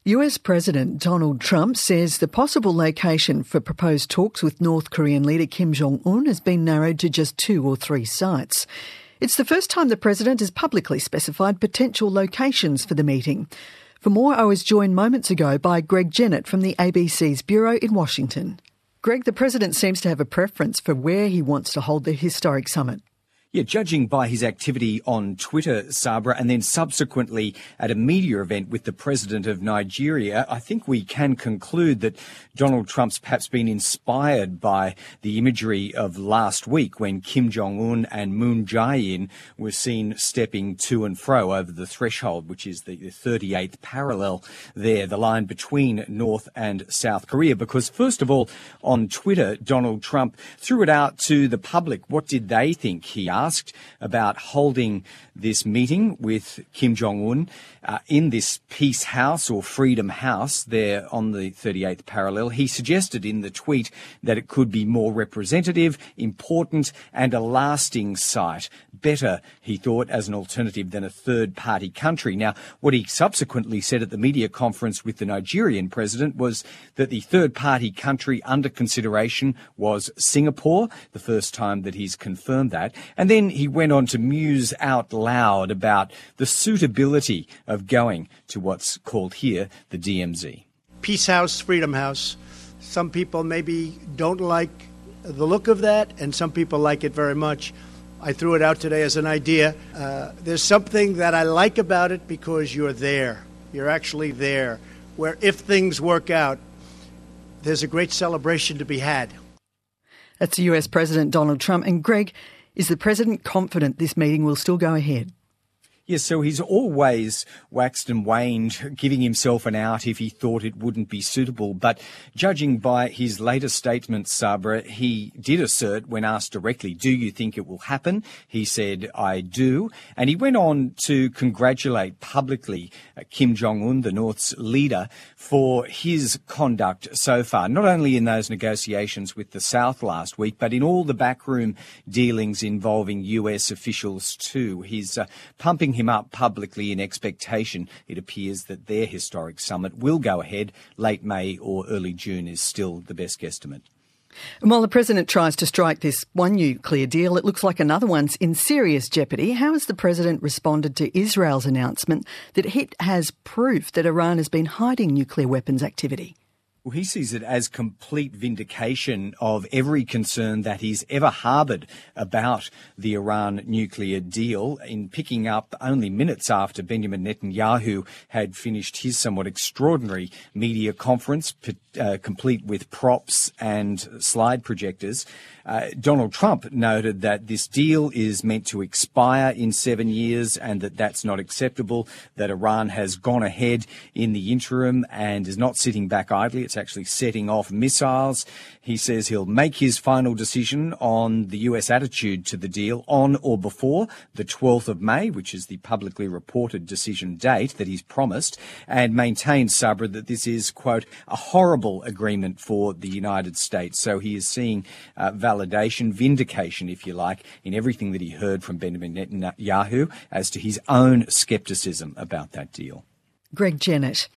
US President Donald Trump says the possible location for proposed talks with North Korean leader Kim Jong-un has been narrowed to just 2 or 3 sites. It's the first time the president has publicly specified potential locations for the meeting. For more, I was joined moments ago by Greg Jennett from the ABC's Bureau in Washington. Greg, the president seems to have a preference for where he wants to hold the historic summit. Yeah, judging by his activity on Twitter, Sabra, and then subsequently at a media event with the president of Nigeria, I think we can conclude that Donald Trump's perhaps been inspired by the imagery of last week when Kim Jong-un and Moon Jae-in were seen stepping to and fro over the threshold, which is the 38th parallel there, the line between North and South Korea. Because first of all, on Twitter, Donald Trump threw it out to the public. What did they think? He asked about holding this meeting with Kim Jong-un in this Peace House or Freedom House there on the 38th parallel. He suggested in the tweet that it could be more representative, important and a lasting site. Better, he thought, as an alternative than a third-party country. Now, what he subsequently said at the media conference with the Nigerian president was that the third-party country under consideration was Singapore, the first time that he's confirmed that. And then he went on to muse out loud about the suitability of going to what's called here the DMZ. Peace House, Freedom House. Some people maybe don't like the look of that, and some people like it very much. I threw it out today as an idea. There's something that I like about it because you're there. You're actually there, where if things work out, there's a great celebration to be had. That's US President Donald Trump. And Greg, is the president confident this meeting will still go ahead? Yes, so he's always waxed and waned, giving himself an out if he thought it wouldn't be suitable. But judging by his latest statements, Sabra, he did assert when asked directly, do you think it will happen? He said, I do. And he went on to congratulate publicly Kim Jong-un, the North's leader, for his conduct so far, not only in those negotiations with the South last week, but in all the backroom dealings involving US officials too. He's pumping him up publicly in expectation. It appears that their historic summit will go ahead. Late May or early June is still the best guesstimate. And while the president tries to strike this one nuclear deal, it looks like another one's in serious jeopardy. How has the president responded to Israel's announcement that it has proof that Iran has been hiding nuclear weapons activity? Well, he sees it as complete vindication of every concern that he's ever harboured about the Iran nuclear deal, in picking up only minutes after Benjamin Netanyahu had finished his somewhat extraordinary media conference, complete with props and slide projectors. Donald Trump noted that this deal is meant to expire in 7 years and that that's not acceptable, that Iran has gone ahead in the interim and is not sitting back idly. It's actually setting off missiles. He says he'll make his final decision on the US attitude to the deal on or before the 12th of May, which is the publicly reported decision date that he's promised, and maintains, Sabra, that this is, quote, a horrible agreement for the United States. So he is seeing validation, vindication, if you like, in everything that he heard from Benjamin Netanyahu as to his own scepticism about that deal. Greg Jennett.